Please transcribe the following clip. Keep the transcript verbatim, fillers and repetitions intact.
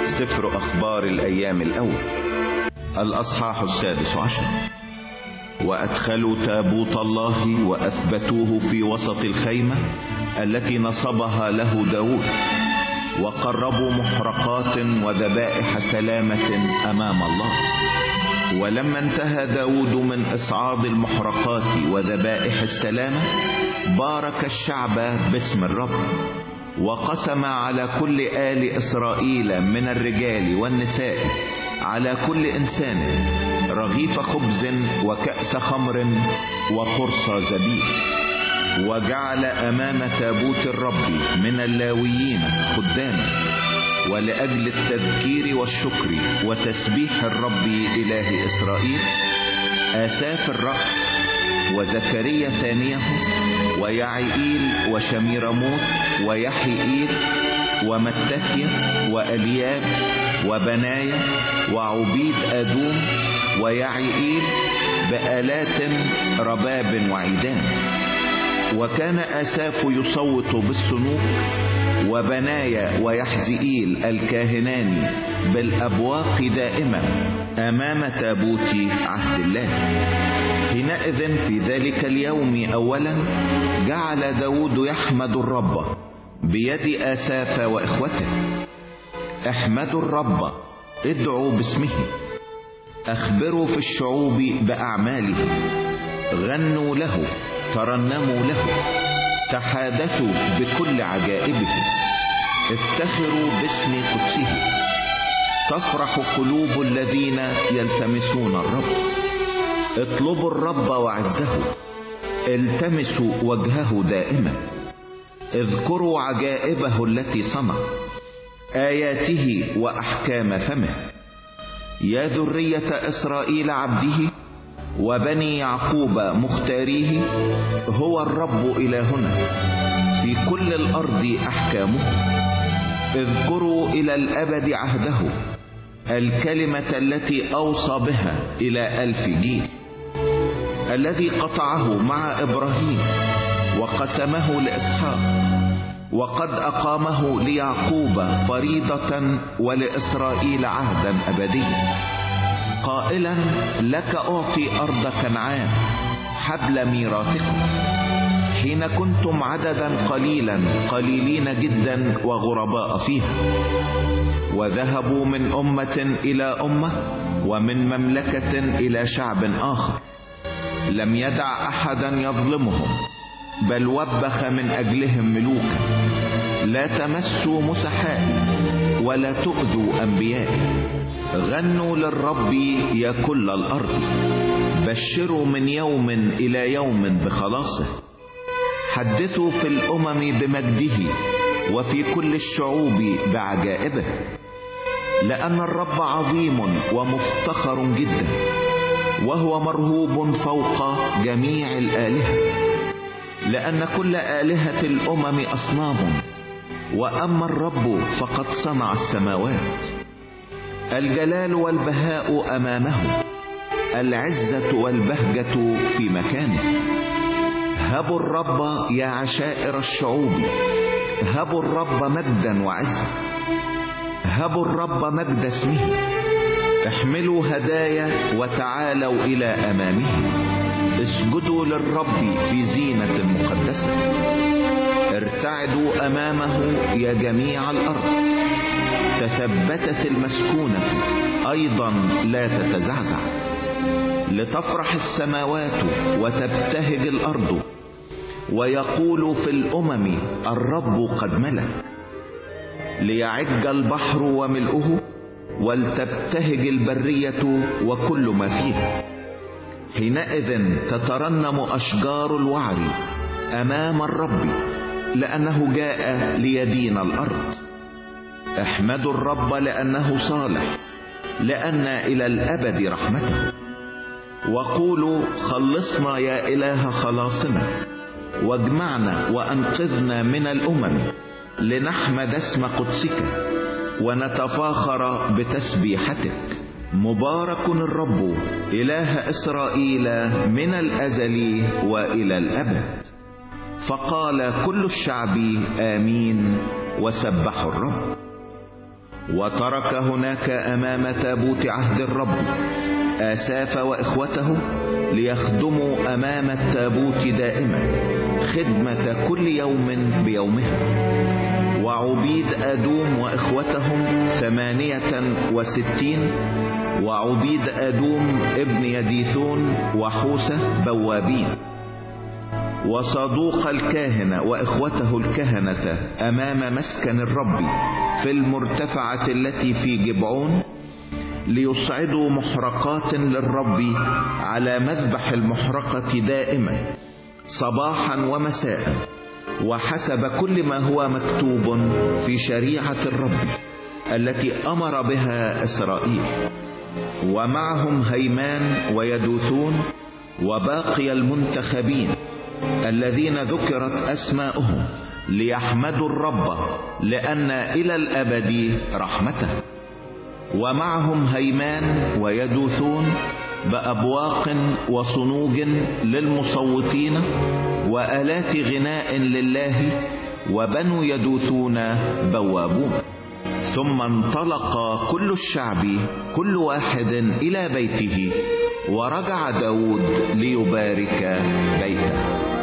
سفر أخبار الأيام الأول الأصحاح السادس عشر. وأدخلوا تابوت الله وأثبتوه في وسط الخيمة التي نصبها له داود، وقربوا محرقات وذبائح سلامة أمام الله. ولما انتهى داود من إصعاد المحرقات وذبائح السلامة، بارك الشعب باسم الرب، وقسم على كل آل إسرائيل من الرجال والنساء على كل إنسان رغيف خبز وكأس خمر وقرص زبيب. وجعل أمام تابوت الرب من اللاويين خداما، ولأجل التذكير والشكر وتسبيح الرب إله إسرائيل آساف الرأس، وزكريا ثانيه، ويعيئيل وشميرموت ويحيئيل ومتثيا وألياب وبنايا وعبيد أدوم ويعيئيل بآلات رباب وعيدان. وكان آساف يصوت بالسنوك، وبنايا ويحزئيل الكاهنان بالأبواق دائما أمام تابوت عهد الله. حينئذ في ذلك اليوم أولا جعل داود يحمد الرب بيد آساف وإخوته. احمدوا الرب، ادعوا باسمه، اخبروا في الشعوب بأعماله، غنوا له، ترنموا له، تحادثوا بكل عجائبه، افتخروا باسم قدسه. تفرح قلوب الذين يلتمسون الرب. اطلبوا الرب وعزه، التمسوا وجهه دائما. اذكروا عجائبه التي صنع، آياته وأحكام فمه. يا ذرية إسرائيل عبده، وبني يعقوب مختاريه، هو الرب إلهنا، في كل الأرض أحكامه. اذكروا إلى الأبد عهده، الكلمة التي أوصى بها إلى ألف جيل، الذي قطعه مع إبراهيم وقسمه لإسحاق، وقد أقامه ليعقوب فريضة ولإسرائيل عهدا أبديا، قائلا: لك أعطي أرض كنعان حبل ميراثكم، حين كنتم عددا قليلا قليلين جدا وغرباء فيها. وذهبوا من أمة إلى أمة، ومن مملكة إلى شعب آخر، لم يدع أحدا يظلمهم، بل وبخ من أجلهم ملوكا. لا تمسوا مسحائي، ولا تؤذوا أنبيائي. غنوا للرب يا كل الأرض، بشروا من يوم إلى يوم بخلاصه. حدثوا في الأمم بمجده، وفي كل الشعوب بعجائبه. لأن الرب عظيم ومفتخر جدا، وهو مرهوب فوق جميع الآلهة. لأن كل آلهة الأمم أصنام، وأما الرب فقد صنع السماوات. الجلال والبهاء أمامه، العزة والبهجة في مكانه. هبوا الرب يا عشائر الشعوب، هبوا الرب مجدا وعزا. هبوا الرب مجد اسمه، احملوا هدايا وتعالوا إلى أمامه. اسجدوا للرب في زينة مقدسة. ارتعدوا أمامه يا جميع الأرض. تثبتت المسكونة أيضا لا تتزعزع. لتفرح السماوات وتبتهج الأرض، ويقول في الأمم الرب قد ملك. ليعج البحر وملؤه، ولتبتهج البرية وكل ما فيها. حينئذ تترنم أشجار الوعر أمام الرب، لأنه جاء ليدين الأرض. احمدوا الرب لأنه صالح، لأن إلى الأبد رحمته. وقولوا: خلصنا يا إله خلاصنا، واجمعنا وأنقذنا من الأمم، لنحمد اسم قدسك ونتفاخر بتسبيحتك. مبارك الرب إله إسرائيل من الأزل وإلى الأبد. فقال كل الشعب آمين، وسبحوا الرب. وترك هناك أمام تابوت عهد الرب آساف وإخوته ليخدموا أمام التابوت دائما خدمة كل يوم بيومها. وعبيد أدوم وإخوتهم ثمانية وستين، وعبيد أدوم ابن يديثون وحوسة بوابين. وصدوق الكاهن وإخوته الكهنة أمام مسكن الرب في المرتفعة التي في جبعون ليصعدوا محرقات للرب على مذبح المحرقة دائما صباحا ومساء، وحسب كل ما هو مكتوب في شريعة الرب التي أمر بها إسرائيل. ومعهم هيمان ويدوثون وباقي المنتخبين الذين ذكرت أسماؤهم ليحمدوا الرب لأن إلى الأبد رحمته. ومعهم هيمان ويدوثون بأبواق وصنوج للمصوتين وآلات غناء لله، وبنو يدوثون بوابون. ثم انطلق كل الشعب كل واحد إلى بيته، ورجع داود ليبارك بيته.